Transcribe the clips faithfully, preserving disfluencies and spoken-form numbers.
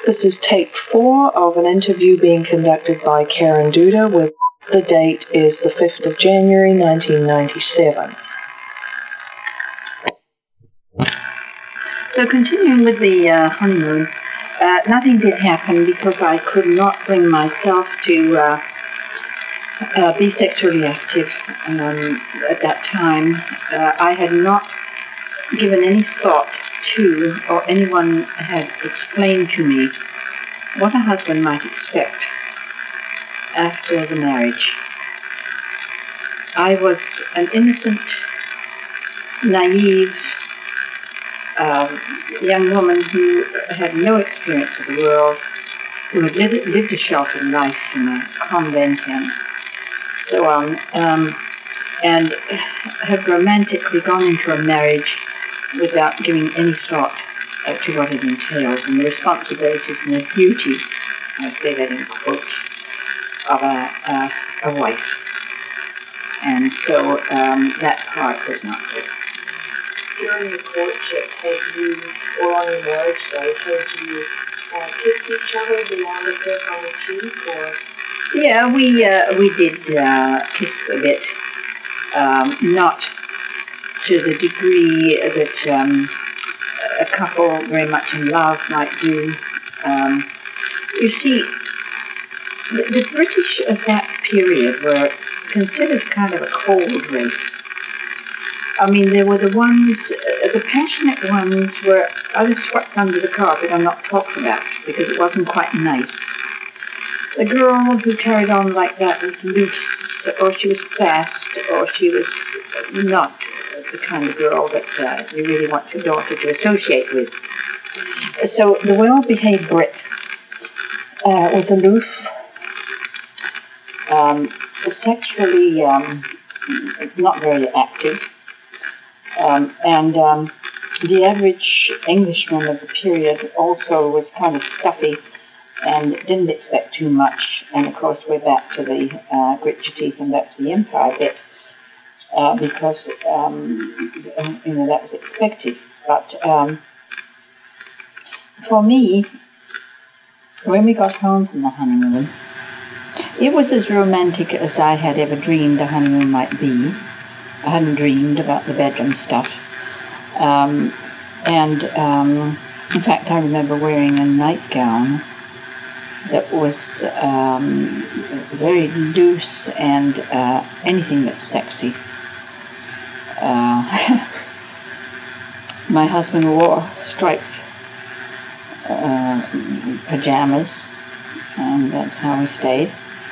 This is tape four of an interview being conducted by Karen Duda with the date is the fifth of January nineteen ninety-seven. So continuing with the uh, honeymoon, uh, nothing did happen because I could not bring myself to uh, uh, be sexually active um, at that time. Uh, I had not given any thought to, or anyone had explained to me what a husband might expect after the marriage. I was an innocent, naive um, young woman who had no experience of the world, who had lived, lived a sheltered life in a convent and so on, um, and had romantically gone into a marriage without giving any thought uh, to what it entailed and the responsibilities and the duties, I say that in quotes, of a, a, a wife. And so um, that part was not good. During the courtship, had you, or on your marriage day, had you uh, kissed each other beyond a kiss on the cheek, or? Yeah, we uh, we did uh, kiss a bit, um, not to the degree that um, a couple very much in love might do. Um, you see, the, the British of that period were considered kind of a cold race. I mean, there were the ones, uh, the passionate ones were either swept under the carpet or not talked about because it wasn't quite nice. The girl who carried on like that was loose, or she was fast, or she was not the kind of girl that uh, you really want your daughter to associate with. So the well-behaved Brit uh, was aloof, um, sexually um, not very active, um, and um, the average Englishman of the period also was kind of stuffy and didn't expect too much. And of course we're back to the uh, grit your teeth and back to the empire bit, uh, because um, you know that was expected. But um, for me, when we got home from the honeymoon, it was as romantic as I had ever dreamed a honeymoon might be. I hadn't dreamed about the bedroom stuff. Um, and um, in fact, I remember wearing a nightgown that was um, very loose and uh, anything but sexy. Uh, my husband wore striped uh, pajamas, and that's how we stayed.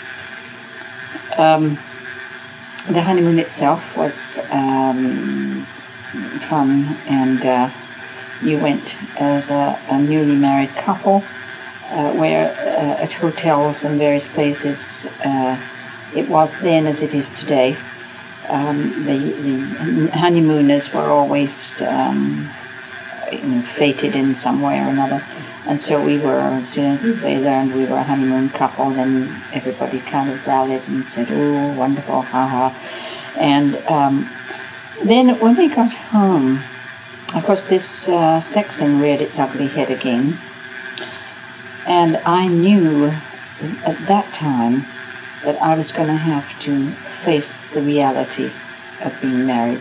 Um, the honeymoon itself was um, fun, and uh, you went as a, a newly married couple, uh, where uh, at hotels and various places, uh, it was then as it is today. Um, the, the honeymooners were always um, you know, fated in some way or another. And so we were, as soon as they learned we were a honeymoon couple, then everybody kind of rallied and said, oh, wonderful, haha. And um, then when we got home, of course this uh, sex thing reared its ugly head again. And I knew at that time that I was going to have to face the reality of being married.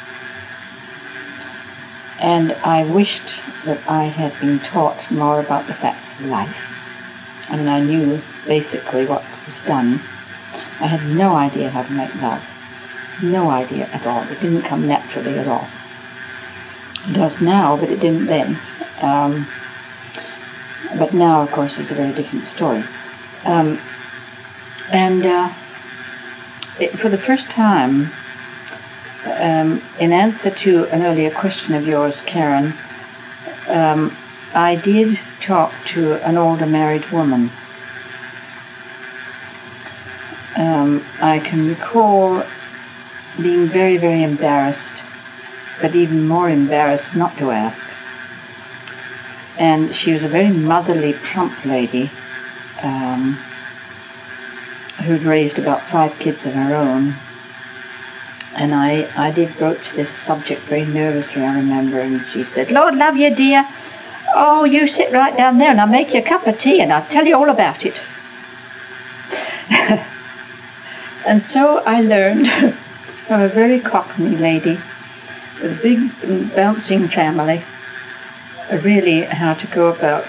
And I wished that I had been taught more about the facts of life. I mean, I knew basically what was done. I had no idea how to make love. No idea at all. It didn't come naturally at all. It does now, but it didn't then. Um, but now, of course, it's a very different story. Um, and uh, it, for the first time, Um, in answer to an earlier question of yours, Karen, um, I did talk to an older married woman. Um, I can recall being very, very embarrassed, but even more embarrassed not to ask. And she was a very motherly, plump lady um, who'd raised about five kids of her own. And I, I did broach this subject very nervously, I remember, and she said, Lord love you, dear, "Oh, you sit right down there and I'll make you a cup of tea and I'll tell you all about it." And so I learned from a very cockney lady with a big bouncing family, really how to go about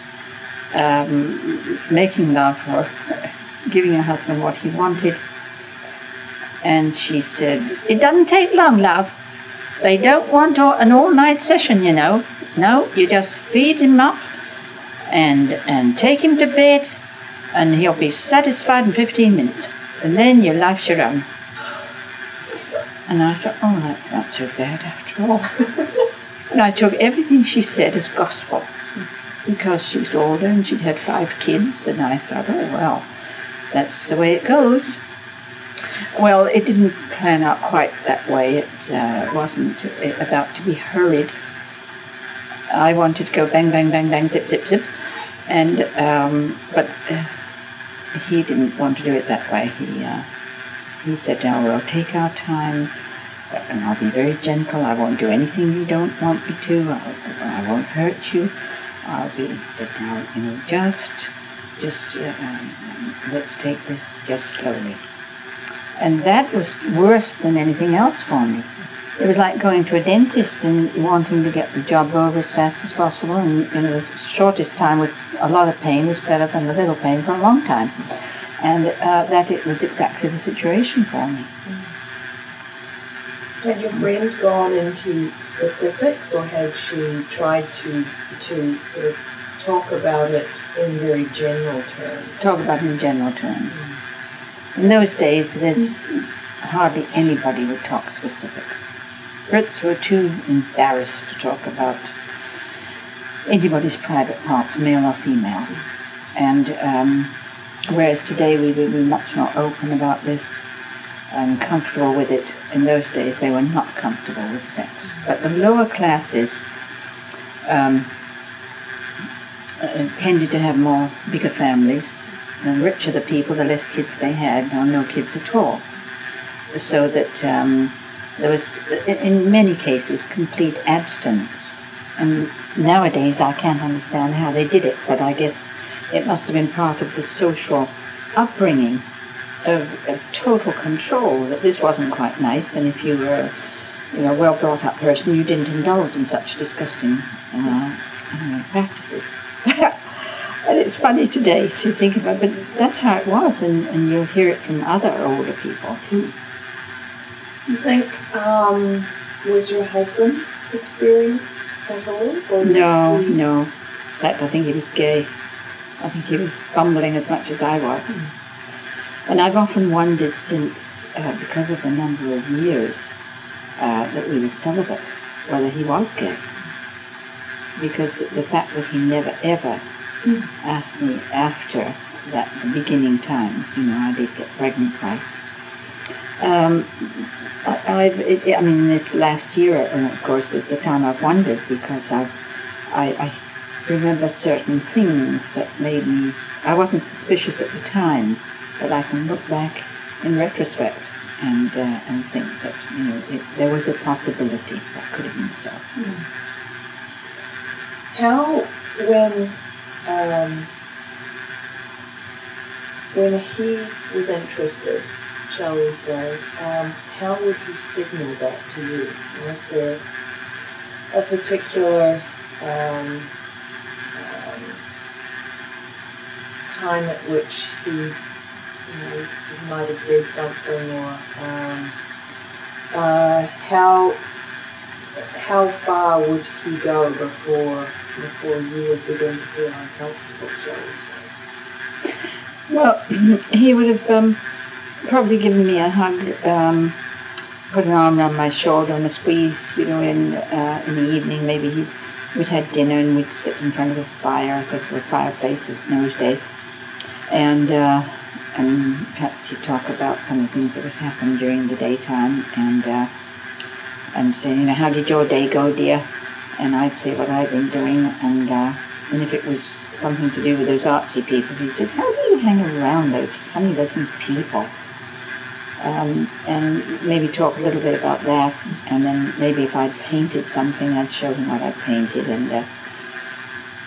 um, making love or giving her husband what he wanted. And she said, "It doesn't take long, love. They don't want all, an all-night session, you know. No, you just feed him up and and take him to bed, and he'll be satisfied in fifteen minutes. And then your life's your own." And I thought, oh, that's not so bad after all. And I took everything she said as gospel, because she was older and she'd had five kids, and I thought, oh, well, that's the way it goes. Well, it didn't plan out quite that way. It uh, wasn't about to be hurried. I wanted to go bang, bang, bang, bang, zip, zip, zip. And, um, but uh, he didn't want to do it that way. He, uh, he said, "No, we'll take our time, and I'll be very gentle. I won't do anything you don't want me to. I'll, I won't hurt you. I'll be," he said, "now, you know, just, just, uh, um, let's take this just slowly." And that was worse than anything else for me. It was like going to a dentist and wanting to get the job over as fast as possible, and in the shortest time with a lot of pain was better than a little pain for a long time. And uh, that it was exactly the situation for me. Had your friend gone into specifics, or had she tried to to sort of talk about it in very general terms? Talk about it in general terms. Mm. In those days, there's hardly anybody would talk specifics. Brits were too embarrassed to talk about anybody's private parts, male or female. And um, whereas today we would be much more open about this and comfortable with it, in those days they were not comfortable with sex. But the lower classes um, uh, tended to have more bigger families. The richer the people, the less kids they had, or no kids at all. So that um, there was, in many cases, complete abstinence. And nowadays I can't understand how they did it, but I guess it must have been part of the social upbringing of, of total control, that this wasn't quite nice, and if you were you know, a well-brought-up person, you didn't indulge in such disgusting uh, uh, practices. And it's funny today to think about, but that's how it was, and, and you'll hear it from other older people too. You think, um, was your husband experienced at all? Or no, he... no. In fact, I think he was gay. I think he was bumbling as much as I was. Mm. And I've often wondered since, uh, because of the number of years uh, that we were celibate, whether he was gay. Because the fact that he never ever mm. asked me after that, the beginning times, you know, I did get pregnant twice. Um, I, I've, it, I mean, this last year, and of course, is the time I've wondered, because I've, I, I remember certain things that made me, I wasn't suspicious at the time, but I can look back in retrospect and uh, and think that, you know, it, there was a possibility that could have been so. Mm. How, when, um, when he was interested, shall we say, um, how would he signal that to you? Was there a particular um, um, time at which he, you know, he might have said something, or um, uh, how how far would he go before before you would begin to feel uncomfortable, shall we say? Well, he would have um, probably given me a hug, um, put an arm around my shoulder and a squeeze, you know, in uh, in the evening. Maybe he, we'd had dinner and we'd sit in front of the fire, because there were fireplaces in those days. And uh, and perhaps he'd talk about some of the things that was happening during the daytime, and uh, and say, you know, how did your day go, dear? And I'd say what I'd been doing, and uh, and if it was something to do with those artsy people, he said, how do you hang around those funny-looking people? Um, and maybe talk a little bit about that, and then maybe if I'd painted something, I'd show him what I'd painted, and uh,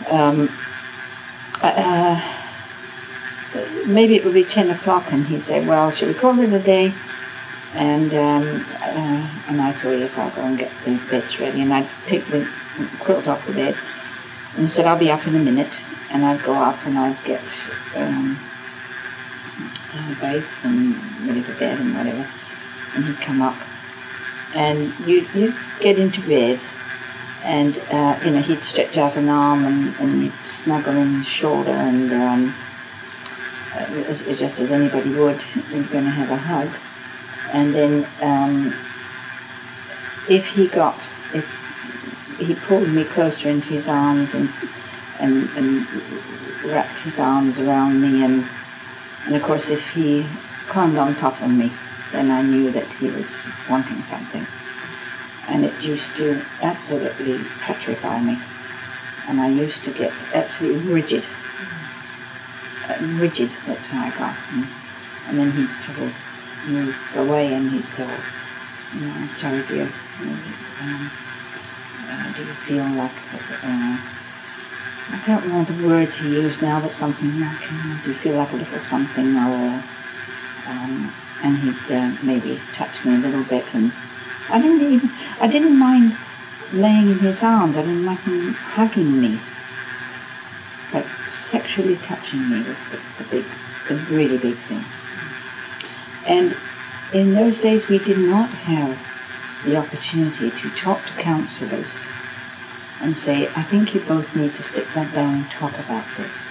um, uh, maybe it would be ten o'clock, and he'd say, well, should we call it a day? And um, uh, and I said, well, yes, I'll go and get the beds ready. And I'd take the quilt off the bed, and he said, I'll be up in a minute. And I'd go up and I'd get um, uh, bathed and ready for bed and whatever. And he'd come up, and you'd, you'd get into bed, and uh, you know, he'd stretch out an arm, and, and you'd snuggle in his shoulder, and um, uh, as, just as anybody would, you're going to have a hug. And then um, if he got, if he pulled me closer into his arms and and, and wrapped his arms around me, and and of course if he climbed on top of me, then I knew that he was wanting something. And it used to absolutely petrify me. And I used to get absolutely rigid. Uh, rigid, that's how I got. And, and then he'd sort of move away, and he'd say, oh, you know, I'm sorry, dear. Um, uh, do you feel like, uh, I can't remember the words he used now, but something like, uh, do you feel like a little something, or, um, and he'd uh, maybe touch me a little bit, and I didn't even, I didn't mind laying in his arms, I didn't mind him hugging me, but sexually touching me was the, the big, the really big thing. And in those days we did not have the opportunity to talk to counsellors and say, I think you both need to sit right down and talk about this.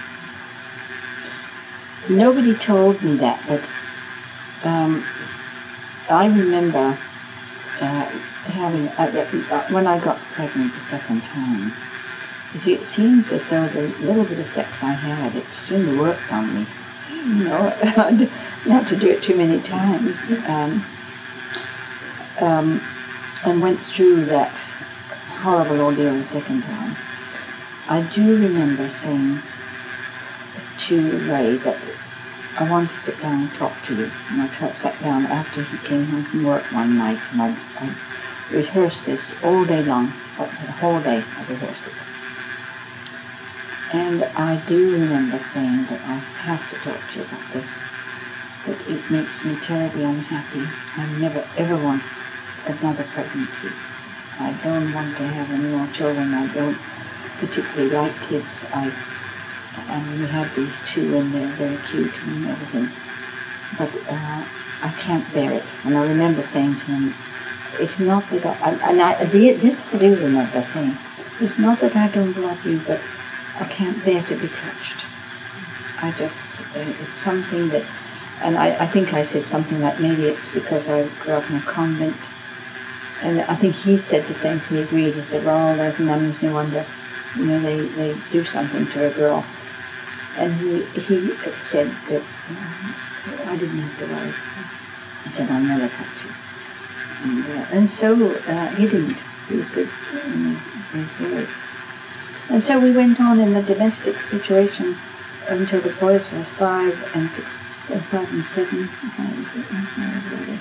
Nobody told me that, but um, I remember uh, having, uh, uh, when I got pregnant the second time, you see, it seems as though the little bit of sex I had, it soon worked on me. You know, not to do it too many times. Um, um, and went through that horrible ordeal the second time. I do remember saying to Ray that I want to sit down and talk to you. And I t- sat down after he came home from work one night, and I, I rehearsed this all day long. The whole day I rehearsed it. And I do remember saying that I have to talk to you about this, that it makes me terribly unhappy. I never ever want another pregnancy. I don't want to have any more children. I don't particularly like kids. I and we have these two, and they're very cute and everything. But uh, I can't bear it. And I remember saying to him, it's not that I, and I, this I do remember saying, it's not that I don't love you, but I can't bear to be touched. I just, uh, it's something that, and I, I think I said something like, maybe it's because I grew up in a convent. And I think he said the same thing, he agreed. He said, well, the nuns, no wonder, you know, they, they do something to a girl. And he he said that, you know, I didn't have to worry. He said, I'll never touch you. And, uh, and so uh, he didn't. He was good in his word. And so we went on in the domestic situation until the boys were five and six, and five and seven. Five and seven, whatever they were.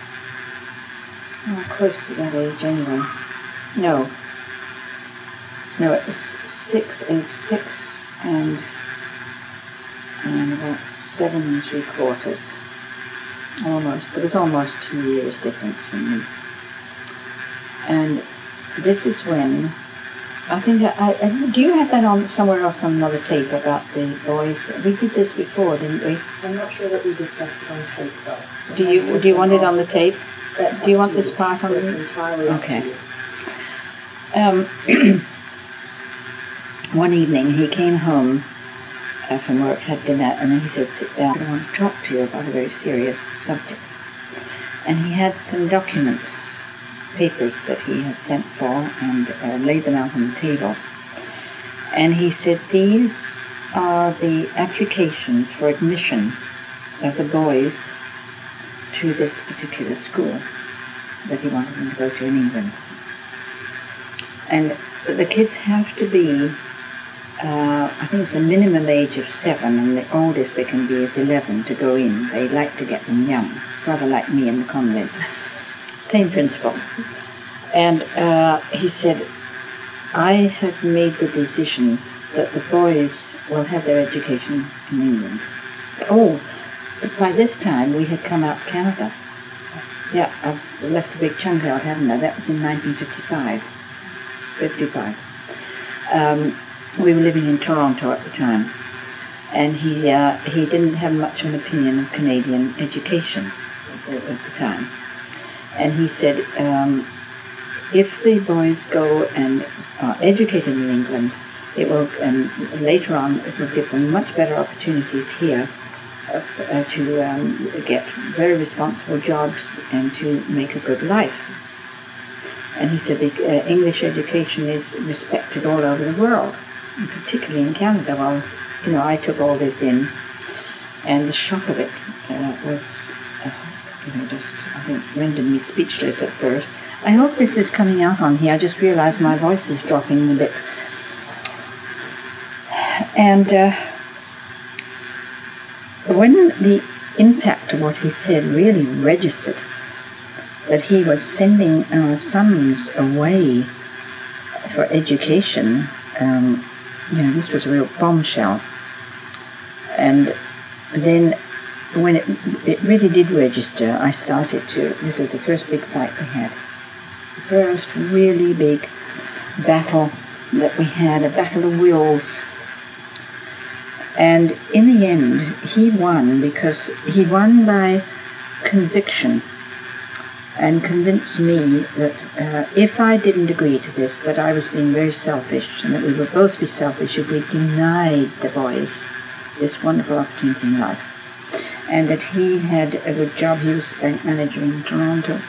Oh, close to that age anyway. No. No, it was six, age six, and and about seven and three quarters. Almost. There was almost two years difference in me. And this is when I think I, I do you have that on somewhere else on another tape about the boys? We did this before, didn't we? I'm not sure that we discussed it on tape though. Do you do you want it on the tape? That's do you up want to this you. part on the That's tape? entirely up Okay. to you. Um, one evening he came home uh, from work, had dinner, and then he said, sit down, I want to talk to you about a very serious subject. And he had some documents, papers that he had sent for, and uh, laid them out on the table. And he said, these are the applications for admission of the boys to this particular school that he wanted them to go to in England. And the kids have to be, uh, I think it's a minimum age of seven, and the oldest they can be is eleven to go in. They like to get them young, rather like me in the convent. Same principle. And uh, he said, I have made the decision that the boys will have their education in England. Oh, but by this time we had come out of Canada. Yeah, I've left a big chunk out, haven't I? That was in nineteen fifty-five. fifty-five. Um, we were living in Toronto at the time, and he uh, he didn't have much of an opinion of Canadian education at the, at the time. And he said, um, if the boys go and are educated in England, it will, and later on, it will give them much better opportunities here uh, uh, to um, get very responsible jobs and to make a good life. And he said the uh, English education is respected all over the world, and particularly in Canada. Well, you know, I took all this in, and the shock of it uh, was, uh, you know, just, I think, rendered me speechless at first. I hope this is coming out on here. I just realized my voice is dropping a bit. And uh, when the impact of what he said really registered, that he was sending our sons away for education, um, you know, this was a real bombshell. And then when it, it really did register, I started to, this is the first big fight we had. The first really big battle that we had, a battle of wills. And in the end, he won because he won by conviction and convinced me that uh, if I didn't agree to this, that I was being very selfish and that we would both be selfish if we denied the boys this wonderful opportunity in life. And that he had a good job. He was bank manager in Toronto.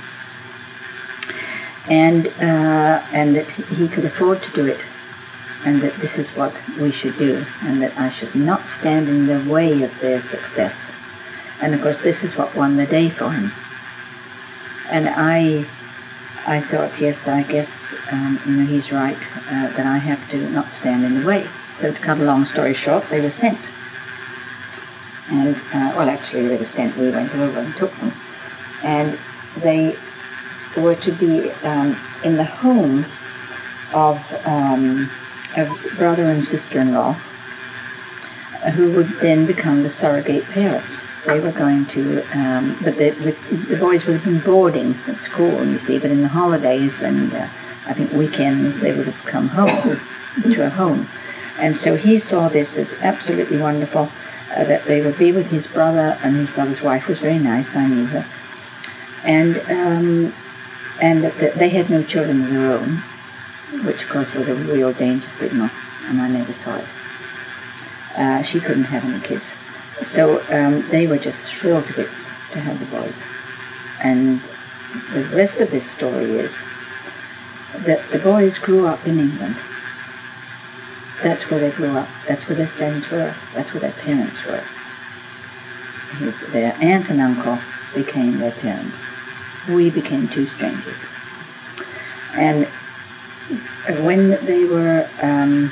And, uh, and that he could afford to do it. And that this is what we should do. And that I should not stand in the way of their success. And of course, this is what won the day for him. And I I thought, yes, I guess, um, you know, he's right, uh, that I have to not stand in the way. So to cut a long story short, they were sent. And, uh, well, actually, they were sent. We went over and took them. And they were to be um, in the home of, um, of his brother and sister-in-law, who would then become the surrogate parents. They were going to, um, but the, the the boys would have been boarding at school, you see, but in the holidays and uh, I think weekends they would have come home, to a home. And so he saw this as absolutely wonderful, uh, that they would be with his brother, and his brother's wife was very nice, I knew her. And, um, and that, that they had no children of their own, which of course was a real danger signal, and I never saw it. Uh, she couldn't have any kids. So um, they were just thrilled to bits to have the boys. And the rest of this story is that the boys grew up in England. That's where they grew up. That's where their friends were. That's where their parents were. His, their aunt and uncle became their parents. We became two strangers. And when they were... Um,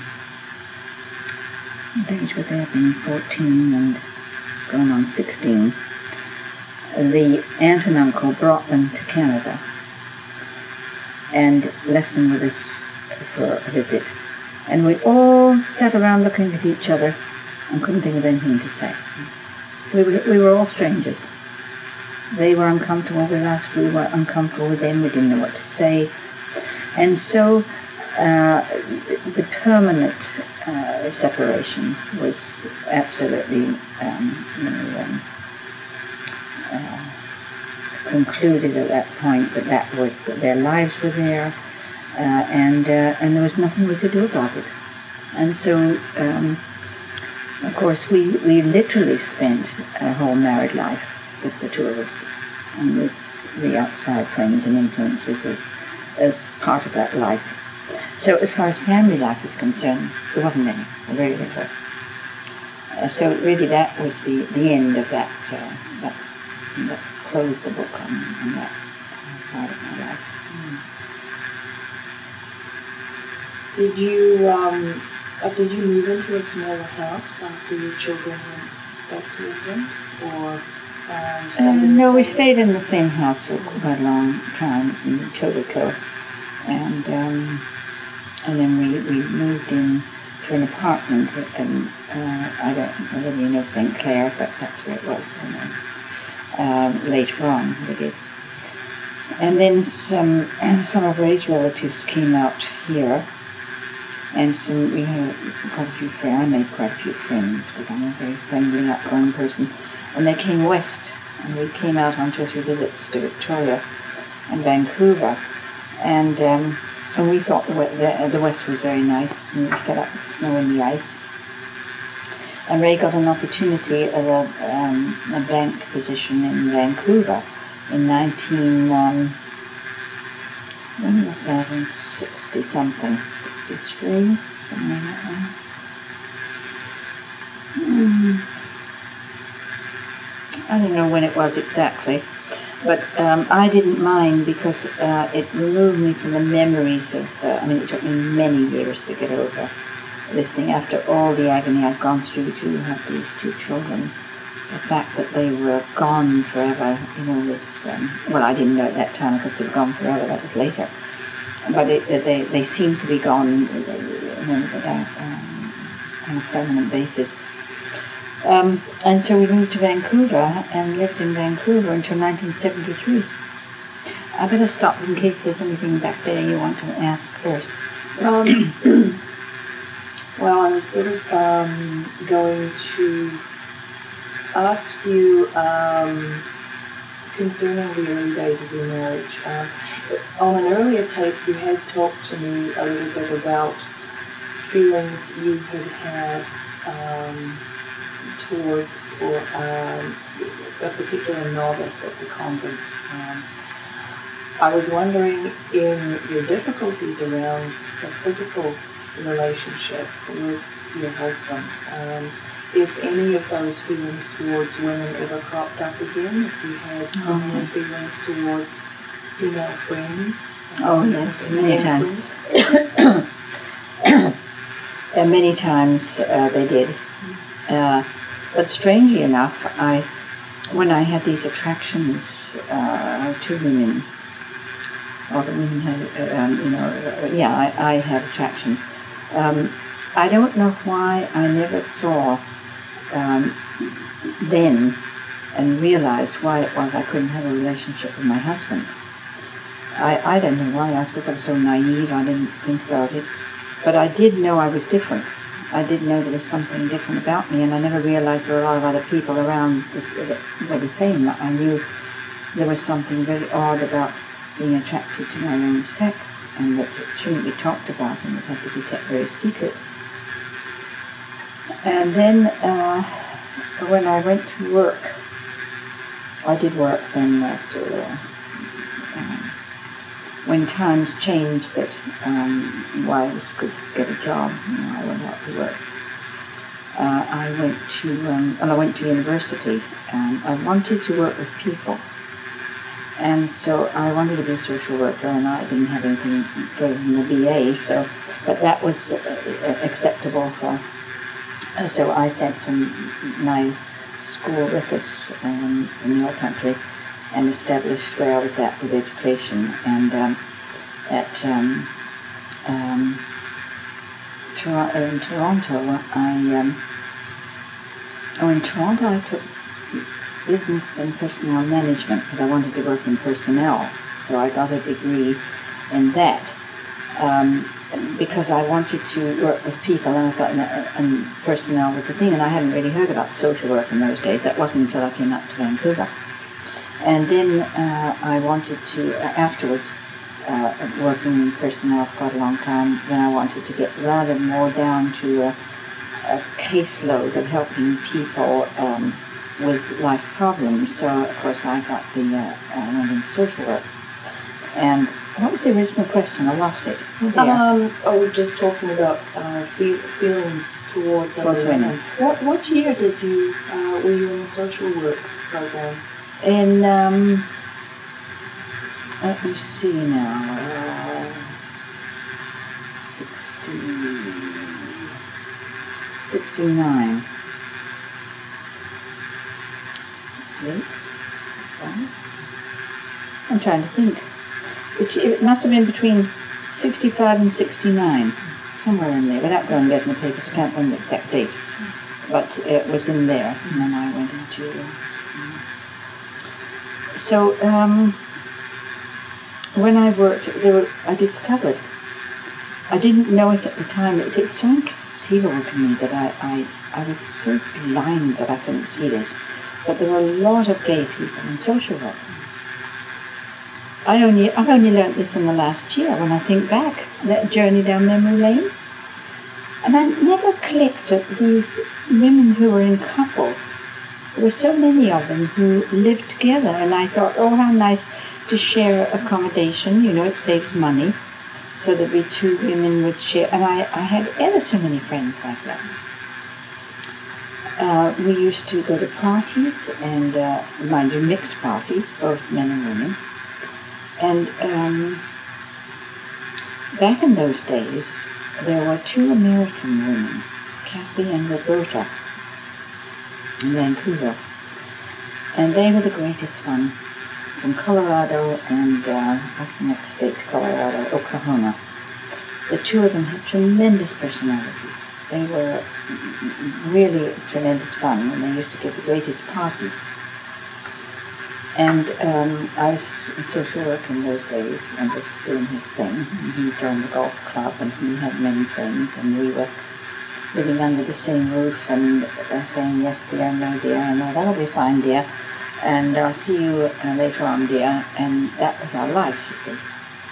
what age would they have been? fourteen and going on sixteen. The aunt and uncle brought them to Canada and left them with us for a visit. And we all sat around looking at each other and couldn't think of anything to say. We were, we were all strangers. They were uncomfortable with us, we were uncomfortable with them, we didn't know what to say. And so uh, the permanent uh, separation was absolutely um, you know, um, uh, concluded at that point, that that was that their lives were there, uh, and uh, and there was nothing we could do about it. And so, um, of course, we, we literally spent a whole married life, just the two of us, and with the outside friends and influences as, as part of that life. So as far as family life is concerned, there wasn't any, very little. Uh, so really that was the, the end of that, uh, that, that closed the book on, on that part of my life. Mm. Did you, um, uh, did you move into a smaller house after your children went back to England, or um, stayed uh, in the No, same we stayed in the same house for quite a long time. It was in Etobicoke. And um, and then we, we moved in for an apartment, and uh, I don't know whether you know Saint Clair, but that's where it was. And then, um, later on, we did. And then some some of Ray's relatives came out here, and some we had quite a few friends. I made quite a few friends because I'm a very friendly, outgoing person. And they came west, and we came out on two or three visits to Victoria and Vancouver, and um, and we thought the, the the west was very nice. And we got up with snow and the ice. And Ray got an opportunity at a, um, a bank position in Vancouver in nineteen, um, when was that, in sixty something, sixty-three, something like that. Hmm. I don't know when it was exactly, but um, I didn't mind because uh, it removed me from the memories of, uh, I mean, it took me many years to get over this thing after all the agony I'd gone through to have these two children. The fact that they were gone forever, you know, was, um, well, I didn't know at that time because they were gone forever, that was later. But it, they, they seemed to be gone, you know, um, on a permanent basis. Um, and so we moved to Vancouver and lived in Vancouver until nineteen seventy-three. I better stop in case there's anything back there you want to ask first. Um, well, I was sort of um, going to ask you um, concerning the early days of your marriage. Um, on an earlier tape, you had talked to me a little bit about feelings you had had um, towards or um, a particular novice at the convent. Um, I was wondering, in your difficulties around the physical relationship with your husband, um, if any of those feelings towards women ever cropped up again, if you had similar Oh. feelings towards female friends. Oh, um, yes, and- many and times. friends. Uh, many times uh, they did. Uh, but strangely enough, I, when I had these attractions uh, to women, or the women had, uh, um, you know, uh, yeah, I, I had attractions. Um, I don't know why I never saw um, then and realized why it was I couldn't have a relationship with my husband. I, I don't know why. I suppose I was so naive, I didn't think about it. But I did know I was different. I did know there was something different about me, and I never realized there were a lot of other people around this, that were the same. I knew there was something very odd about being attracted to my own sex, and that it shouldn't be talked about and it had to be kept very secret. And then uh, when I went to work, I did work then after, uh, um, when times changed that um, wives could get a job, you know, I went out to work. Uh, I went to, um, well, I went to university, and I wanted to work with people. And so I wanted to be a social worker, and I didn't have anything further than the B A, so, but that was uh, acceptable for, uh, so I sent from my school records um, in your country and established where I was at with education. And um, at um, um, Tor- in Toronto, I, um, oh, in Toronto I took business and personnel management because I wanted to work in personnel. So I got a degree in that um, because I wanted to work with people, and I thought and, and personnel was a thing, and I hadn't really heard about social work in those days. That wasn't until I came up to Vancouver. And then uh, I wanted to, uh, afterwards, uh, working in personnel for quite a long time, then I wanted to get rather more down to a, a caseload of helping people um, with life problems. So, of course, I got the, uh, I went into social work. And what was the original question? I lost it. Oh, dear. Um, oh, we're just talking about uh, fe- feelings towards other Towards women. women. What what year did you uh, were you in the social work program? In, um, let me see now, uh, sixty, sixty-nine, sixty-eight, sixty-five. I'm trying to think. It, it must have been between sixty-five and sixty-nine. somewhere in there, without going getting the papers, I can't remember the exact date, but it was in there, and then I went into. Um, so um, when I worked, there were, I discovered. I didn't know it at the time. It's, it's so inconceivable to me that I, I I was so blind that I couldn't see this. But there were a lot of gay people in social work. I only I've only learnt this in the last year when I think back, that journey down memory lane. And I never clicked at these women who were in couples. There were so many of them who lived together, and I thought, oh, how nice to share accommodation. You know, it saves money. So that we two women would share, and I, I had ever so many friends like that. Uh, we used to go to parties, and uh, mind you, mixed parties, both men and women. And um, back in those days, there were two American women, Kathy and Roberta, in Vancouver. And they were the greatest fun, from Colorado and, uh, what's the next state to Colorado? Oklahoma. The two of them had tremendous personalities. They were really tremendous fun, and they used to give the greatest parties. And um, I was in social work in those days and was doing his thing. And he joined the golf club, and he had many friends, and we were living under the same roof and uh, saying yes dear, no dear, and oh, that'll be fine dear, and I'll see you uh, later on dear, and that was our life, you see.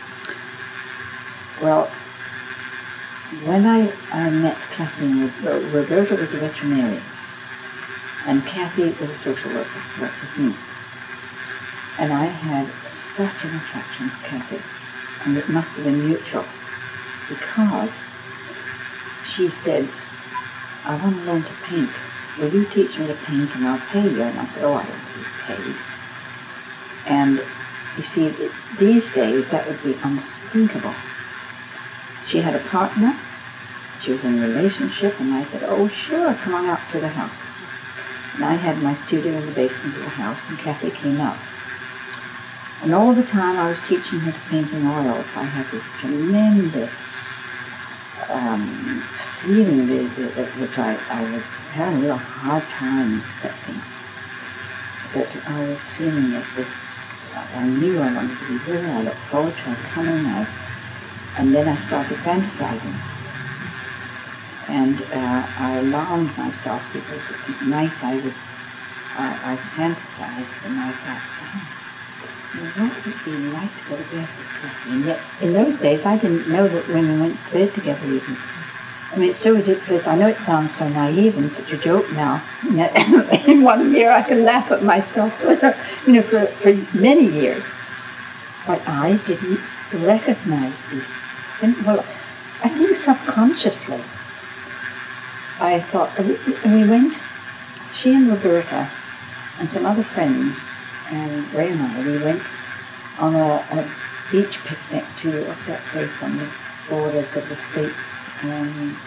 Well, when I, I met Kathy and Roberta was a veterinarian, and Kathy was a social worker, worked with me. And I had such an attraction for Kathy, and it must have been mutual, because she said, I want to learn to paint. Will you teach me to paint and I'll pay you? And I said, oh, I don't want to be paid. And you see, these days that would be unthinkable. She had a partner, she was in a relationship, and I said, oh, sure, come on out to the house. And I had my studio in the basement of the house, and Kathy came out. And all the time I was teaching her to paint in oils, I had this tremendous um, feeling that, that, which I, I was having a real hard time accepting. That I was feeling as this, I knew I wanted to be with her, I looked forward to her coming, I, and then I started fantasizing. And uh, I alarmed myself because at night I would, I, I fantasized, and I thought, oh, what would it be like to go to bed with Kathy? And yet, in those days, I didn't know that women went to bed together even. I mean, it's so ridiculous. I know it sounds so naive and such a joke now. In one year, I can laugh at myself, you know, for, for many years. But I didn't recognize this simple, well, I think subconsciously. I thought, and we went, she and Roberta and some other friends, and Ray and I, we went on a, a beach picnic to, what's that place on the borders of the States? Um,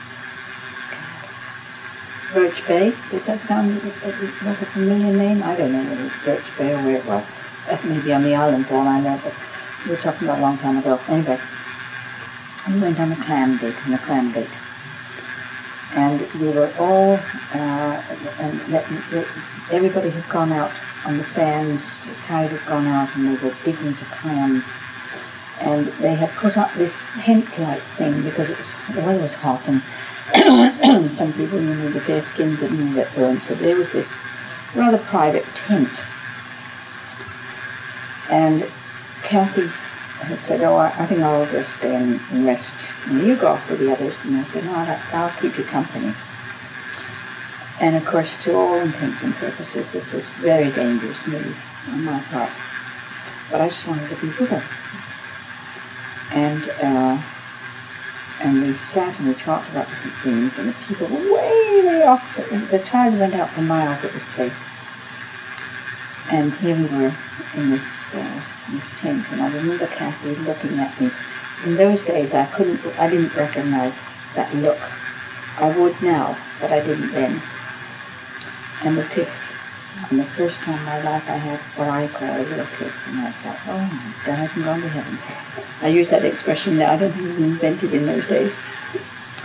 Birch Bay? Does that sound like a familiar name? I don't know whether it was Birch Bay or where it was. That may be on the island for all I know, but we were talking about a long time ago. Anyway, we went on a clam dig, on a clam bake. And we were all, uh, and everybody had gone out on the sands, the tide had gone out, and they were digging for clams. And they had put up this tent-like thing because it was, the weather was hot, and some people, you know, the fair skins didn't get burned, so there was this rather private tent. And Kathy had said, oh, I, I think I'll just stay and rest. And you go off with the others. And I said, no, I'll, I'll keep you company. And of course, to all intents and purposes, this was a very dangerous move on my part. But I just wanted to be with her. And, uh, and we sat and we talked about different things, and the people were way, way off. The, the tide went out for miles at this place. And here we were in this, uh, this tent, and I remember Kathy looking at me. In those days, I couldn't, I didn't recognize that look. I would now, but I didn't then. And we kissed. And the first time in my life I had what I call a real kiss, and I thought, oh my God, I'm going to heaven. I use that expression now. I don't think it was invented in those days.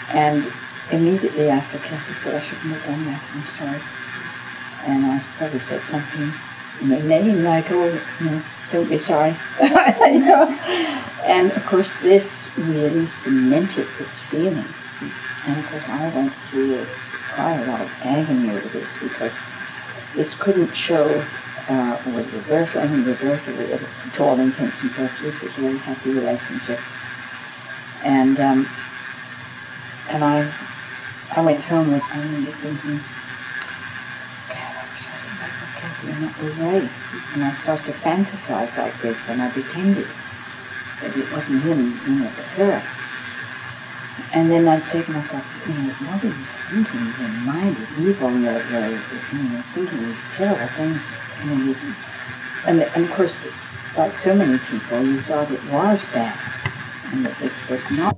And immediately after, Kathy said, I shouldn't have done that, I'm sorry. And I probably said something in my name, like, oh, you know, don't be sorry. You know? And of course, this really cemented this feeling. And of course, I went through quite a lot of agony over this, because this couldn't show uh, with Roberta. I mean, Roberta, to all intents and purposes, was a very happy relationship. And um, and I I went home with, I remember thinking, God, I wish I was back with Kathy and not with Ray. And I started to fantasize like this, and I pretended that it wasn't him, you know, it was her. And then I'd say to myself, you know, what are you thinking? Your mind is evil, you're, you're, you know, you're thinking these terrible things. You know, you, and, and of course, like so many people, you thought it was bad, and that this was not.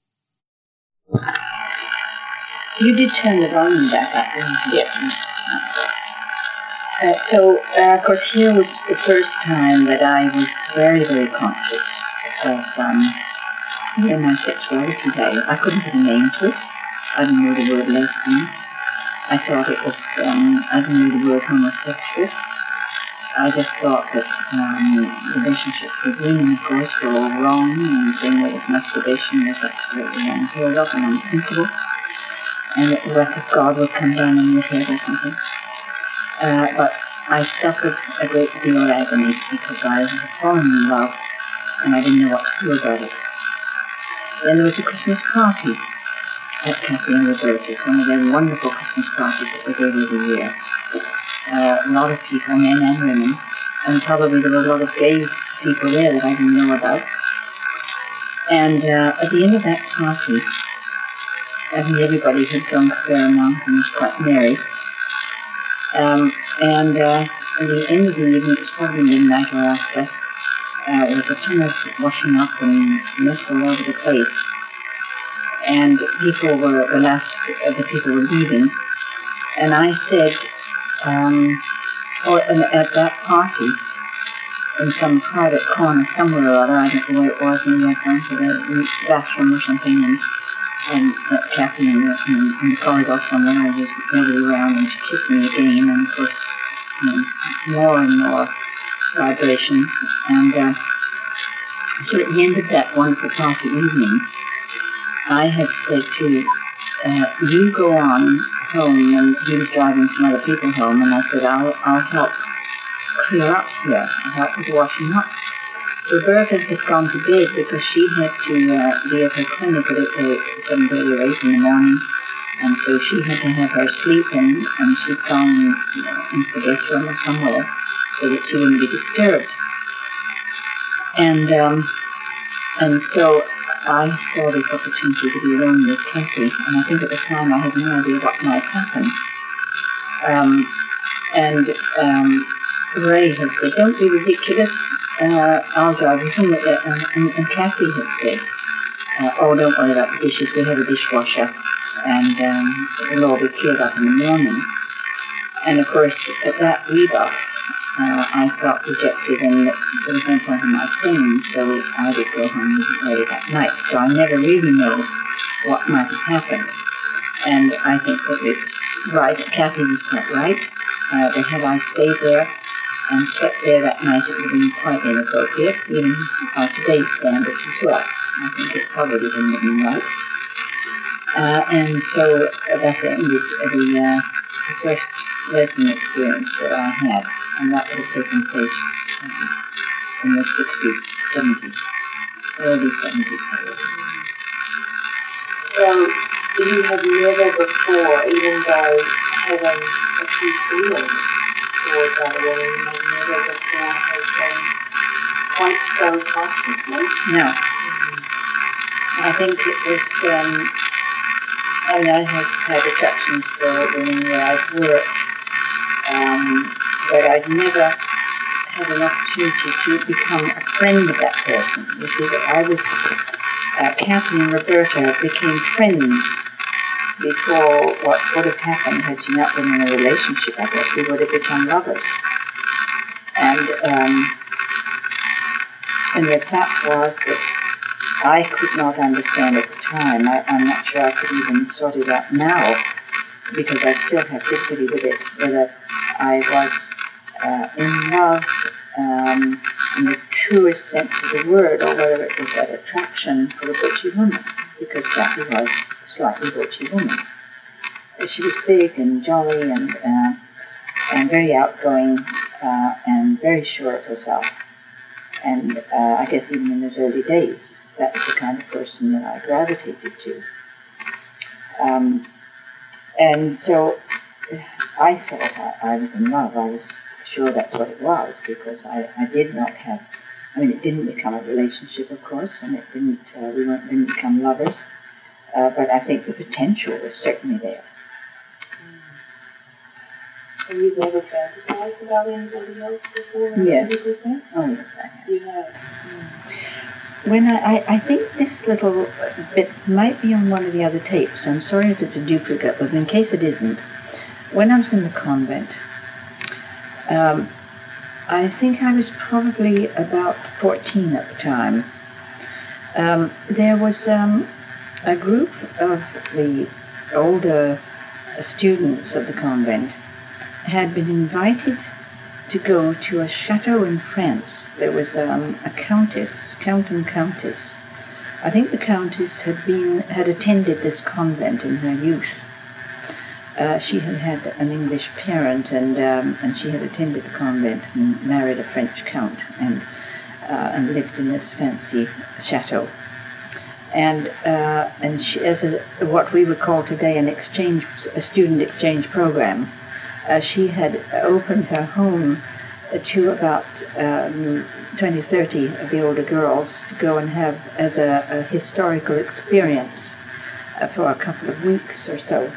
You did turn the volume back up, didn't you? Yes. Uh, so, uh, of course, here was the first time that I was very, very conscious of um, where my sexuality lay. I couldn't put a name to it. I didn't know the word lesbian. I thought it was, um, I didn't know the word homosexual. I just thought that um, relationships with women, of course, were all wrong, and saying that was masturbation was absolutely unheard of and unthinkable, and that the wrath of God would come down on your head or something. Uh, but I suffered a great deal of agony because I had fallen in love and I didn't know what to do about it. Then there was a Christmas party at Kathy and Roberta's, one of their wonderful Christmas parties that they gave every year. Uh, a lot of people, men and women, and probably there were a lot of gay people there that I didn't know about. And uh, at the end of that party, I think everybody had drunk a fair amount and was quite merry. Um, and uh, at the end of the evening, it was probably midnight or after, uh, there was a ton of washing up and mess all over the place. And people were, the last of the people were leaving. And I said, um, or at that party, in some private corner somewhere or other, I don't know where it was, maybe I'd gone to the bathroom or something, and, and uh, Kathy in the, in, in the corridor somewhere, and just nobody around, and she kissed me again, and of course, you know, more and more vibrations. And uh, so at the end of that wonderful party evening, I had said to uh, you go on home, and he was driving some other people home, and I said, I'll, I'll help clear up here, I'll help with washing up. Roberta had gone to bed because she had to uh, be at her clinic at uh, seven thirty or eight in the morning, and so she had to have her sleep in, and she'd gone you know, into the guest room or somewhere so that she wouldn't be disturbed. And um, and so I saw this opportunity to be alone with Kathy, and I think at the time I had no idea what might happen. Um, and um, Ray had said, don't be ridiculous, uh, I'll drive you home. And, and, and Kathy had said, uh, oh, don't worry about the dishes, we have a dishwasher, and um, it'll all be cleared up in the morning. And of course, at that rebuff, uh, I felt rejected and that there was no point in my staying, so I did go home with Ray that night. So I never really know what might have happened. And I think that it's right, Kathy was quite right, uh, that had I stayed there and slept there that night, it would have been quite inappropriate, even by today's standards as well. I think it probably wouldn't have been right. Uh, and so uh, thus ended the, uh, the first lesbian experience that I had, and that would have taken place uh, in the sixties, seventies, early seventies. So you had never before, even though having a few feelings towards other women, you had never before had them quite so consciously? No. Mm-hmm. I think it was, um, I mean, I had had attractions for women where I'd worked, um, but I'd never had an opportunity to become a friend of that person. You see, that I was, uh, Kathy and Roberta became friends before what would have happened had she not been in a relationship. I guess we would have become lovers. And, um, and the fact was that I could not understand at the time. I, I'm not sure I could even sort it out now, because I still have difficulty with it, whether I was uh, in love um, in the truest sense of the word, or whether it was that attraction for a butchy woman, because Kathy was a slightly butchy woman. She was big and jolly and, uh, and very outgoing uh, and very sure of herself. And uh, I guess even in those early days, that was the kind of person that I gravitated to. Um, and so I thought I, I was in love. I was sure that's what it was, because I, I did not have, I mean, it didn't become a relationship, of course, and it didn't, uh, we weren't, didn't become lovers, uh, but I think the potential was certainly there. And you've never fantasized about anybody else before? Yes. Sense? Oh, yes, I have. You have? Mm. When I, I, I think this little bit might be on one of the other tapes. I'm sorry if it's a duplicate, but in case it isn't, when I was in the convent, um, I think I was probably about fourteen at the time. Um, there was um, a group of the older students of the convent had been invited to go to a chateau in France. There was um, a countess, count and countess. I think the countess had been had attended this convent in her youth. Uh, she had had an English parent, and um, and she had attended the convent and married a French count, and uh, and lived in this fancy chateau. And uh, and she, as a, what we would call today an exchange, a student exchange program. Uh, she had opened her home to about um, twenty, thirty of the older girls to go and have as a, a historical experience uh, for a couple of weeks or so.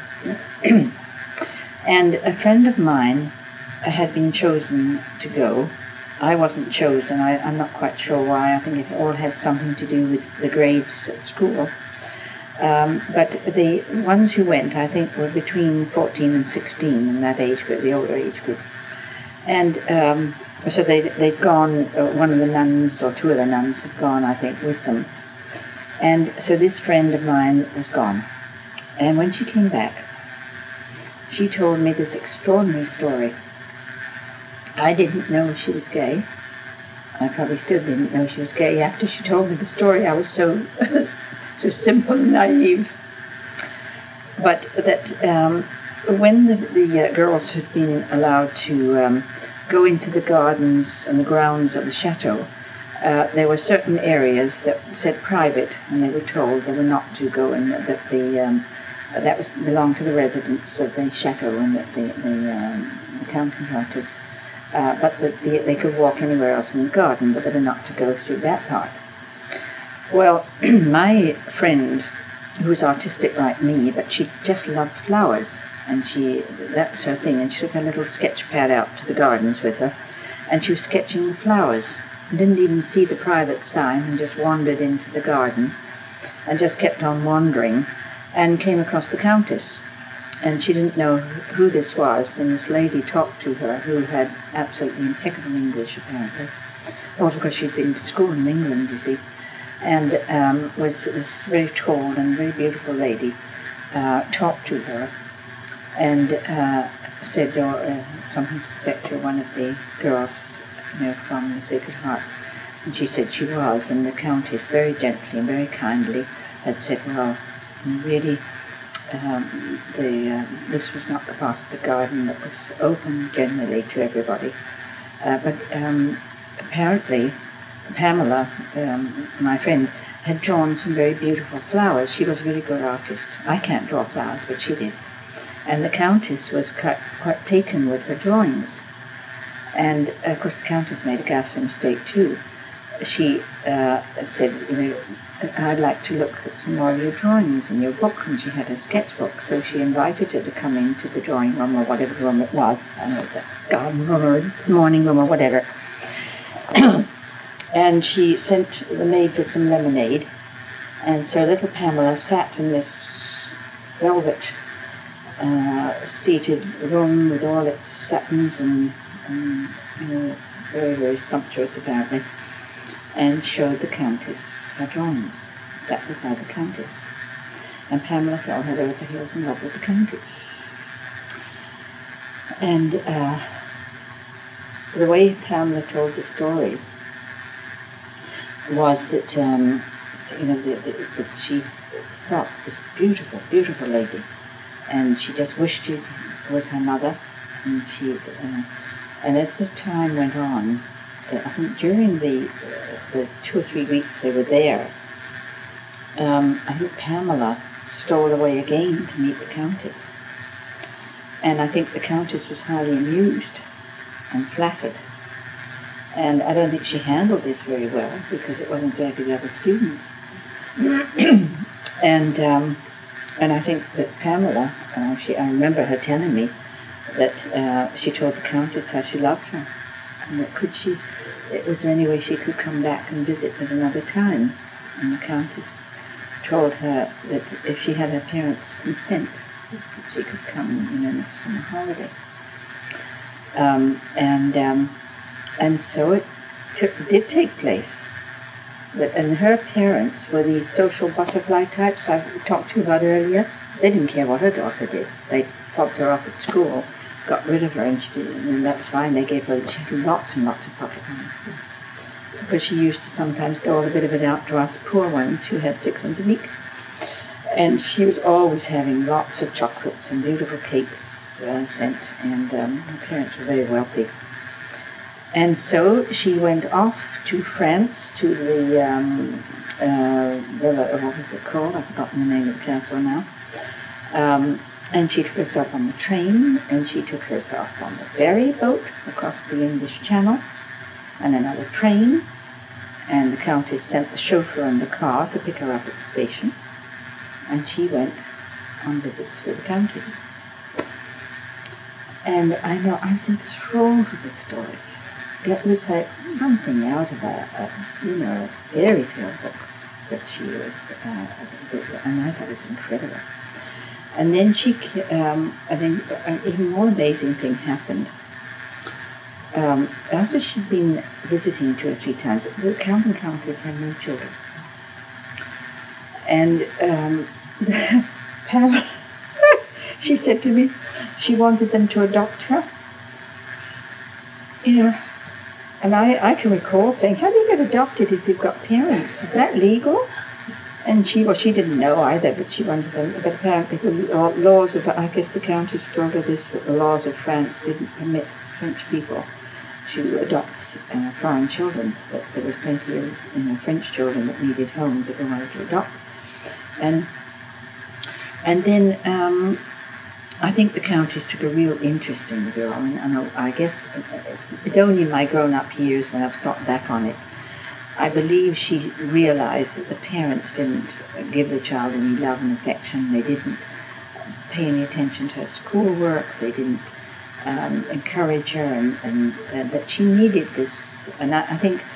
And a friend of mine had been chosen to go. I wasn't chosen. I, I'm not quite sure why. I think it all had something to do with the grades at school. Um, but the ones who went, I think, were between fourteen and sixteen in that age group, the older age group. And um, so they, they'd gone, uh, one of the nuns or two of the nuns had gone, I think, with them. And so this friend of mine was gone. And when she came back, she told me this extraordinary story. I didn't know she was gay. I probably still didn't know she was gay. After she told me the story, I was so... so simple and naive. But that um, when the, the uh, girls had been allowed to um, go into the gardens and the grounds of the chateau, uh, there were certain areas that said private, and they were told they were not to go in, that the um, that was belonged to the residents of the chateau and that the, the, um, the count and countess, uh, but that the, they could walk anywhere else in the garden, but they were not to go through that part. Well, my friend, who was artistic like me, but she just loved flowers, and she that was her thing, and she took her little sketch pad out to the gardens with her, and she was sketching the flowers, and didn't even see the private sign, and just wandered into the garden, and just kept on wandering, and came across the countess. And she didn't know who this was, and this lady talked to her, who had absolutely impeccable English, apparently. Also because she'd been to school in England, you see. And um, was this very tall and very beautiful lady, uh, talked to her and uh, said oh, uh, something to the effect to one of the girls, you know, from the Sacred Heart. And she said she was, and the Countess very gently and very kindly had said, well, really, um, the, uh, this was not the part of the garden that was open generally to everybody. Uh, but um, apparently, Pamela, um, my friend, had drawn some very beautiful flowers. She was a really good artist. I can't draw flowers, but she did. And the Countess was quite, quite taken with her drawings. And, of course, the Countess made a ghastly mistake, too. She uh, said, you know, I'd like to look at some more of your drawings in your book, and she had a sketchbook. So she invited her to come into the drawing room, or whatever room it was. I don't know, it was a garden room or a morning room or whatever. And she sent the maid for some lemonade, and so little Pamela sat in this velvet uh, seated room with all its satins and, and you know, very, very sumptuous apparently, and showed the Countess her drawings. sat beside the Countess. And Pamela fell head over heels in love with the Countess. And uh, the way Pamela told the story was that, um, you know, the, the, the, she thought this beautiful, beautiful lady, and she just wished she was her mother. And she, uh, and as the time went on, uh, I think during the uh, the two or three weeks they were there, um, I think Pamela stole away again to meet the Countess. And I think the Countess was highly amused and flattered. And I don't think she handled this very well because it wasn't fair to the other students. and um, and I think that Pamela, uh, she, I remember her telling me that uh, she told the Countess how she loved her. And that could she, was there any way she could come back and visit at another time? And the Countess told her that if she had her parents' consent, she could come, you know, in a summer holiday. Um, and um, and so it took, did take place. But, and her parents were these social butterfly types I talked to you about earlier. They didn't care what her daughter did. They fobbed her off at school, got rid of her, and, she did, and that was fine. They gave her she had lots and lots of pocket money. Because she used to sometimes dole a bit of it out to us poor ones who had six ones a week. And she was always having lots of chocolates and beautiful cakes uh, sent, and um, her parents were very wealthy. And so she went off to France, to the um, uh, villa, what was it called? I've forgotten the name of the castle now. Um, and she took herself on the train, and she took herself on the ferry boat across the English Channel, and another train, and the Countess sent the chauffeur in the car to pick her up at the station, and she went on visits to the Countess. And I know I was enthralled with the story. It was like something out of a, a you know, a fairy tale book that she was, uh, and I thought it was incredible. And then she, um, I think an even more amazing thing happened. Um, after she'd been visiting two or three times, the Count and Countess had no children. And um, Pamela, she said to me, she wanted them to adopt her. You know, and I, I can recall saying, how do you get adopted if you've got parents? Is that legal? And she, well, she didn't know either, but she wanted them. But apparently the laws of, I guess the Countess told her this, that the laws of France didn't permit French people to adopt uh, foreign children, but there was plenty of, you know, French children that needed homes that they wanted to adopt. And and then um, I think the Countess took a real interest in the girl, and, and I, I guess it's only in my grown-up years when I've thought back on it, I believe she realized that the parents didn't give the child any love and affection. They didn't pay any attention to her schoolwork. They didn't um, encourage her, and, and uh, that she needed this. And I, I think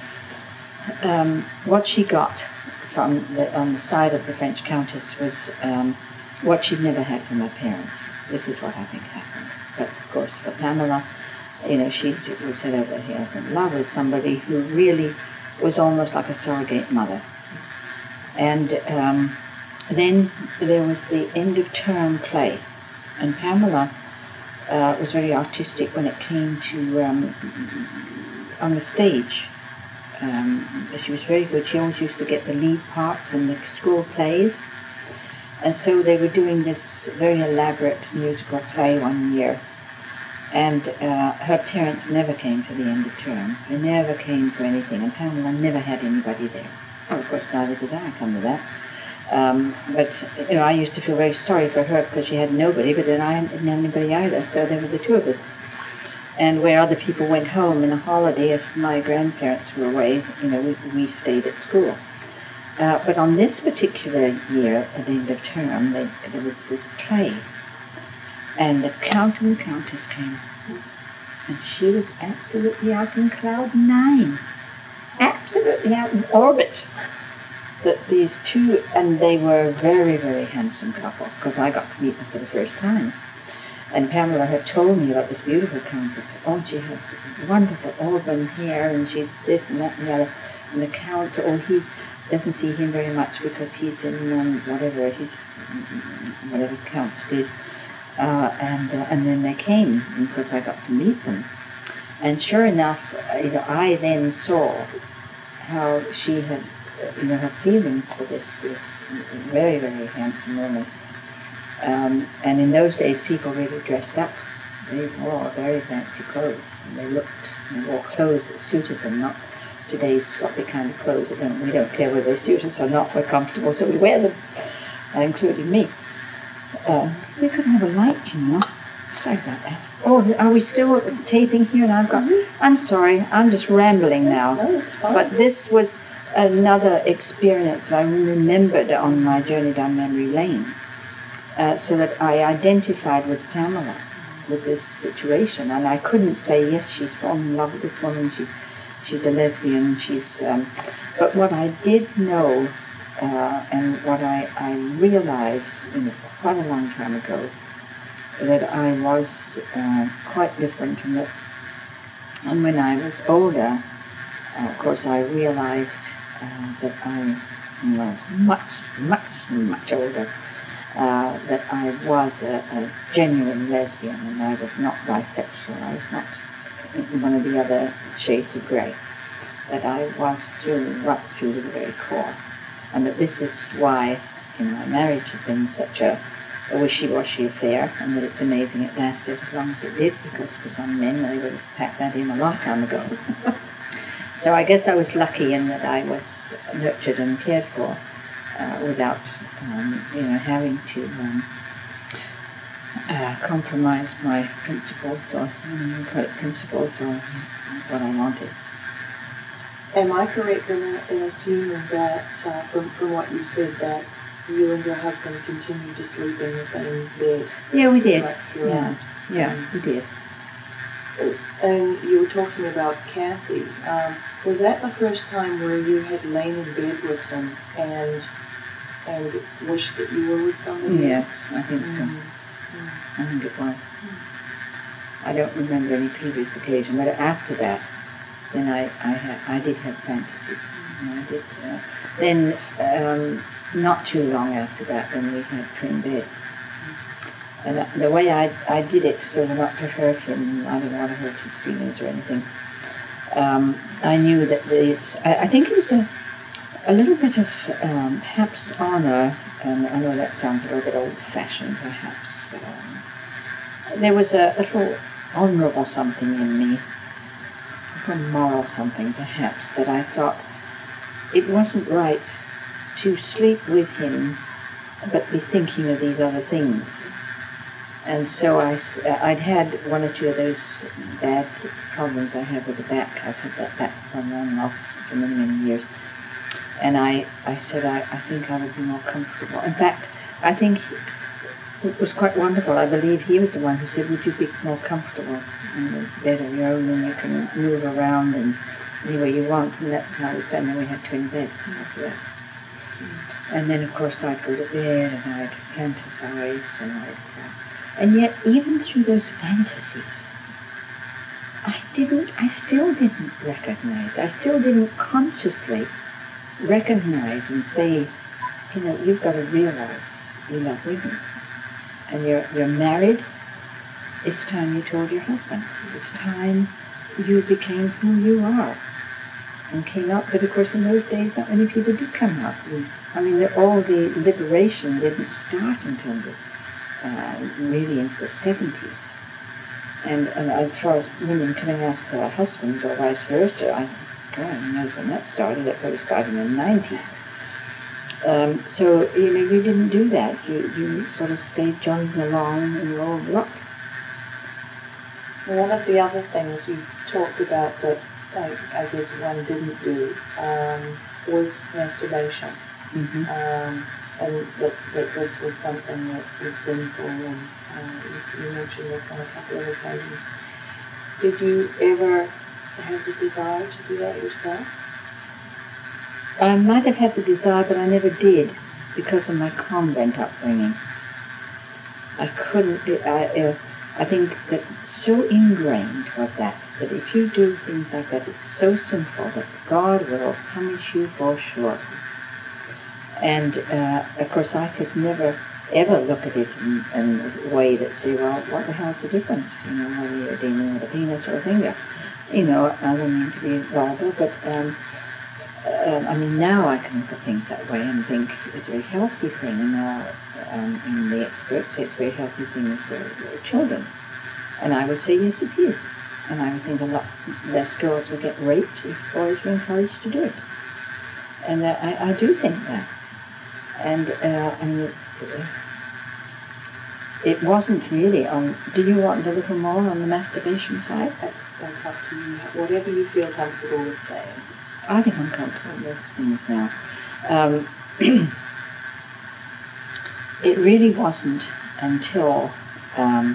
um, what she got from the, on the side of the French Countess was um, what she'd never had from her parents. This is what I think happened. But of course, for Pamela, you know, she was head over heels in love with somebody who really was almost like a surrogate mother. And um, then there was the end of term play, and Pamela uh, was very artistic when it came to um, on the stage. Um, she was very good. She always used to get the lead parts in the school plays. And so they were doing this very elaborate musical play one year. And uh, her parents never came to the end of term. They never came for anything. And Pamela never had anybody there. Well, of course, neither did I come to that. Um, but, you know, I used to feel very sorry for her because she had nobody, but then I didn't have anybody either. So there were the two of us. And where other people went home in a holiday, if my grandparents were away, you know, we, we stayed at school. Uh, but on this particular year, at the end of term, they, there was this play. And the Count and the Countess came. And she was absolutely out in cloud nine. Absolutely out in orbit. That these two, and they were a very, very handsome couple, because I got to meet them for the first time. And Pamela had told me about this beautiful Countess. Oh, she has wonderful auburn hair, and she's this and that and the other. And the Count, oh, he's doesn't see him very much because he's in um, whatever he's whatever Counts did, uh, and uh, and then they came, and of course I got to meet them, and sure enough, you know, I then saw how she had, you know, her feelings for this this very very handsome woman, um, and in those days people really dressed up. They wore very fancy clothes, and they looked, they wore clothes that suited them, not today's sloppy kind of clothes that don't, we don't care whether they suit us or not, we're comfortable, so we wear them, uh, including me. Uh, we could have a light, you know. Sorry about that. Oh, are we still taping here? And I've got, mm-hmm. I'm sorry, I'm just rambling now. No, it's fine. But this was another experience I remembered on my journey down memory lane, uh, so that I identified with Pamela, with this situation, and I couldn't say, yes, she's fallen in love with this woman, she's she's a lesbian, she's, um, but what I did know, uh, and what I, I realized, you know, quite a long time ago, that I was uh, quite different, and that, and when I was older, uh, of course, I realized uh, that I was much, much, much older, uh, that I was a, a genuine lesbian, and I was not bisexual, I was not one of the other shades of grey, that I was through, right through the very core, and that this is why, you know, my marriage had been such a, a wishy-washy affair, and that it's amazing it lasted as long as it did, because for some men they would have packed that in a long time ago. So I guess I was lucky in that I was nurtured and cared for uh, without, um, you know, having to um, uh, compromise my principles or um, principles or what I wanted. Am I correct in, in assuming that, uh, from, from what you said, that you and your husband continued to sleep in the same bed? Yeah, we did. Right yeah, yeah, um, we did. And you were talking about Kathy. Um, was that the first time where you had lain in bed with him and and wished that you were with somebody yes, else? I think so. Mm-hmm. I think it was. Mm-hmm. I don't remember any previous occasion, but after that, then I I, ha- I did have fantasies. Mm-hmm. I did. Uh, then um, not too long after that, when we had twin beds. And the way I, I did it, so not to hurt him, I didn't want to hurt his feelings or anything, um, I knew that it's, I, I think it was a, a little bit of um, perhaps honor, and I know that sounds a little bit old-fashioned perhaps. Um, there was a little honorable something in me, a little moral something perhaps, that I thought it wasn't right to sleep with him but be thinking of these other things. And so I, I'd had one or two of those bad problems I have with the back. I've had that back problem on and off for many, many years. And I, I said, I, I think I would be more comfortable. In fact, I think it was quite wonderful. I believe he was the one who said, would you be more comfortable in the bed of your own, and you can move around and anywhere you want. And that's how it's, and then we had twin beds after that. And then, of course, I'd go to bed and I'd fantasize, and I'd... Uh, And yet, even through those fantasies, I didn't, I still didn't recognize, I still didn't consciously recognize and say, you know, you've got to realize you love women. And you're, you're married, it's time you told your husband. It's time you became who you are and came out. But of course, in those days, not many people did come out. I mean, all the liberation didn't start until the Uh, really into the seventies. And, and as far as women coming out to their husbands or vice versa, I God knows when that started. It probably started in the nineties. Um, so, you know, you didn't do that. You, you sort of stayed jogging along in your old luck. One of the other things you talked about that I, I guess one didn't do um, was masturbation. Mm-hmm. Um, and that, that this was something that was sinful, and uh, you, you mentioned this on a couple of occasions. Did you ever have the desire to do that yourself? I might have had the desire, but I never did, because of my convent upbringing. I couldn't, I, I think that so ingrained was that, that if you do things like that, it's so sinful that God will punish you for sure. And uh, of course I could never ever look at it in, in a way that say, well, what the hell's the difference? You know, whether you're dealing with a penis or a finger. You know, I don't mean to be vulgar, but um, um, I mean, now I can look at things that way and think it's a very healthy thing, and now um, and the experts say it's a very healthy thing for, for children. And I would say, yes, it is. And I would think a lot less girls would get raped if boys were encouraged to do it. And uh, I, I do think that. And uh, I mean, it, it wasn't really on. Do you want a little more on the masturbation side? That's that's up to you. Whatever you feel comfortable with saying. I think I'm comfortable with those things now. Um, it really wasn't until um,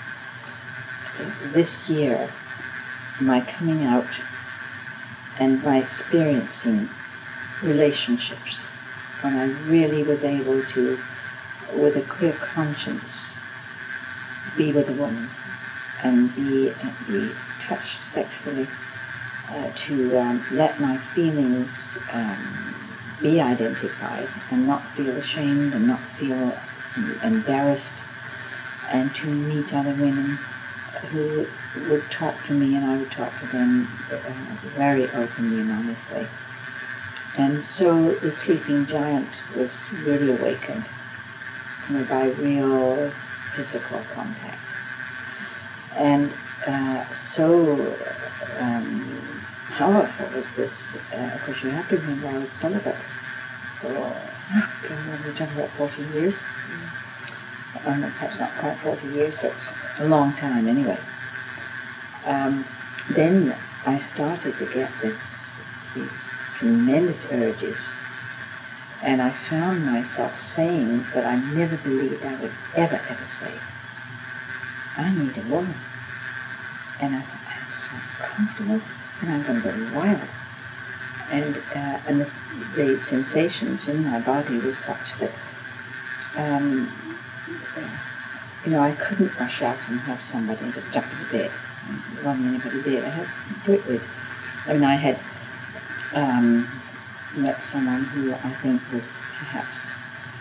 this year, my coming out and my experiencing relationships, when I really was able to, with a clear conscience, be with a woman and be, be touched sexually, uh, to um, let my feelings um, be identified and not feel ashamed and not feel embarrassed, and to meet other women who would talk to me and I would talk to them uh, very openly and honestly. And so the sleeping giant was really awakened, you know, by real physical contact. And uh, so um, powerful was this, uh, of course you have to remember I was celibate for, we're talking about forty years. Um, perhaps not quite forty years, but a long time anyway. Um, then I started to get this, these tremendous urges, and I found myself saying that I never believed I would ever, ever say, I need a woman. And I thought, I'm so comfortable, and I'm going to go wild. And, uh, and the, the sensations in my body were such that, um, you know, I couldn't rush out and have somebody and just jump into bed. There wasn't anybody there I had to do it with. I mean, I had um, met someone who I think was perhaps,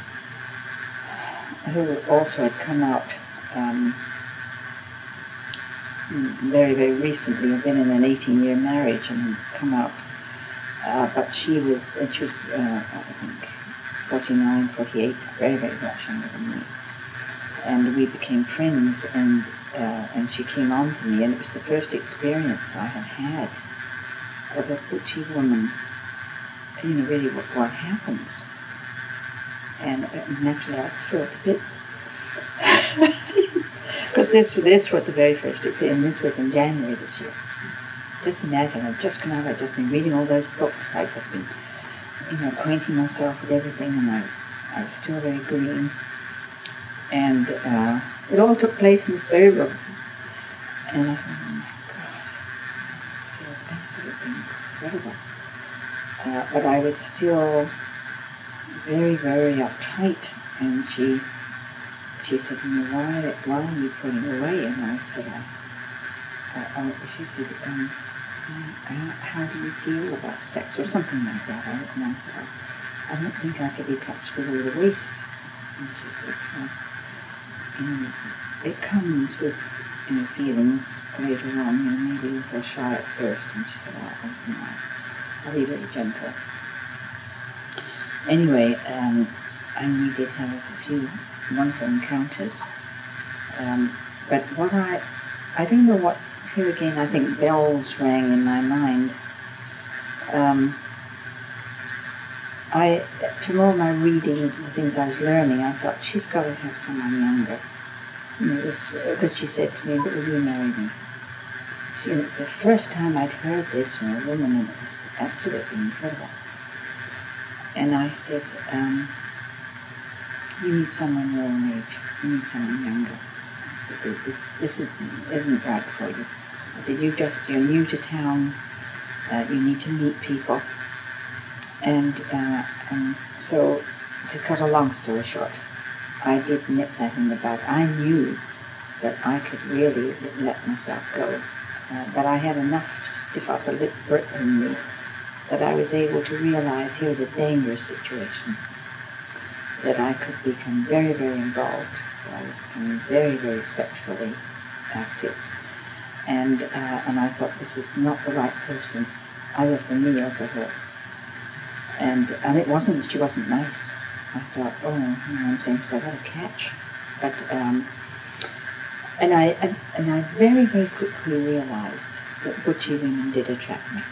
who also had come out um, very, very recently. I've been in an eighteen-year marriage and come out, uh, but she was, and she was, uh, I think, forty-nine, forty-eight, very, very much younger than me. And we became friends, and uh, and she came on to me, and it was the first experience I had had of a butchy woman, you know, really what, what happens. And uh, naturally I was thrilled to bits. Because this, this was the very first experience, and this was in January this year. Just imagine, I'd just come out, I'd just been reading all those books, I'd just been, you know, acquainting myself with everything, and I, I was still very green. And uh, it all took place in this very room. And I thought, oh my God, this feels absolutely incredible. Uh, but I was still very, very uptight. And she she said to me, why, why are you pulling away? And I said, I, I, I, she said, um, how, how do you feel about sex? Or something like that. And I said, I, I don't think I could be touched below the waist. And she said, well, and it comes with, you know, feelings later on, you know, maybe you feel shy at first. And she said, oh, you know, I'll be very gentle. Anyway, um, and we did have a few wonderful encounters. Um, but what I, I don't know what, here again, I think bells rang in my mind. Um, I, from all my readings and the things I was learning, I thought, she's got to have someone younger. And it was, but she said to me, but will you marry me? See, and it was the first time I'd heard this from a woman, and it was absolutely incredible. And I said, um, you need someone your own age. You need someone younger. I said, this, this is, isn't right for you. I said, you just, you're new to town. Uh, you need to meet people. And, uh, and so, to cut a long story short, I did nip that in the bud. I knew that I could really let myself go, uh, that I had enough stiff upper lip grit in me that I was able to realize here was a dangerous situation, that I could become very, very involved. I was becoming very, very sexually active. And uh, and I thought, this is not the right person, either for me or for her. And and it wasn't that she wasn't nice. I thought, oh, you know, I'm saying, because I got a catch. But, um, and I and, and I very, very quickly realized that butchy women did attract me.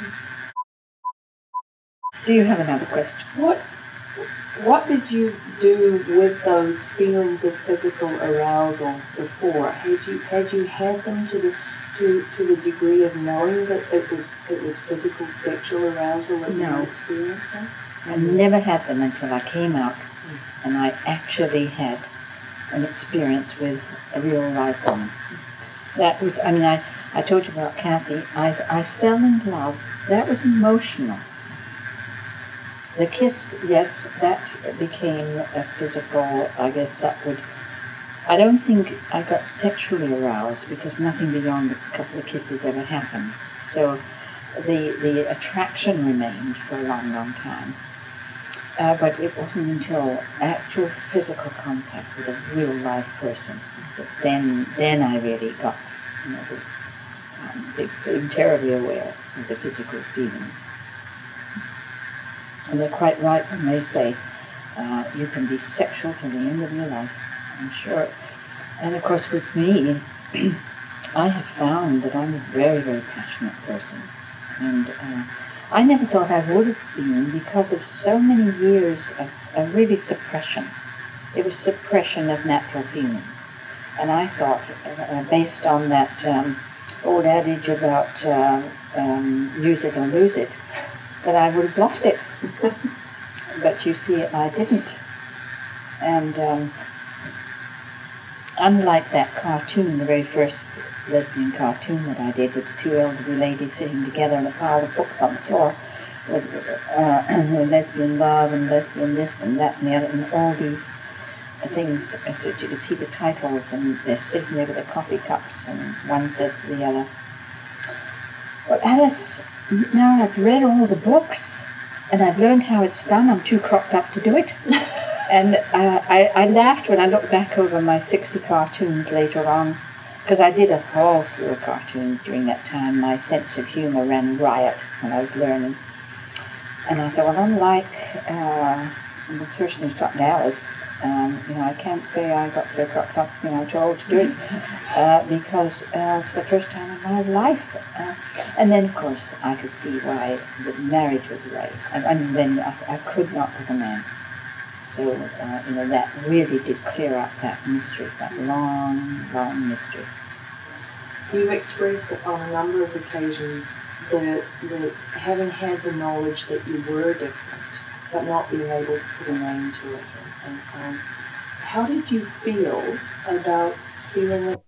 Do you have another question? What What did you do with those feelings of physical arousal before? Had you had you had them to the to, to the degree of knowing that it was it was physical sexual arousal that No. you were experiencing? I never had them until I came out, and I actually had an experience with a real live woman. That was, I mean, I, I told you about Kathy. I I fell in love. That was emotional. The kiss, yes, that became a physical, I guess that would, I don't think I got sexually aroused because nothing beyond a couple of kisses ever happened. So the the attraction remained for a long, long time. Uh, but it wasn't until actual physical contact with a real live person that then, then I really got, you know, the, um, became terribly aware of the physical feelings. And they're quite right when they say uh, you can be sexual to the end of your life, I'm sure. And of course with me, I have found that I'm a very, very passionate person. And uh, I never thought I would have been because of so many years of, of really suppression. It was suppression of natural feelings. And I thought, uh, based on that um, old adage about uh, um, use it or lose it, that I would have lost it. But you see, I didn't. And um, unlike that cartoon, the very first lesbian cartoon that I did with the two elderly ladies sitting together in a pile of books on the floor, with uh, lesbian love and lesbian this and that and the other, and all these things, so you can see the titles, and they're sitting there with their coffee cups, and one says to the other, well, Alice, now I've read all the books, and I've learned how it's done, I'm too cropped up to do it. And uh, I, I laughed when I looked back over my sixty cartoons later on, because I did a whole slew of cartoons during that time. My sense of humor ran riot when I was learning. And I thought, well, unlike uh, the person who taught Alice, um, you know, I can't say I got so cropped up, you know, told to do it, uh, because uh, for the first time in my life. Uh, and then, of course, I could see why the marriage was right. And, and then I, I could not with a man. So, uh, you know, that really did clear up that mystery, that long, long mystery. You expressed on a number of occasions that, that having had the knowledge that you were different, but not being able to put a name to it. And, um, how did you feel about feeling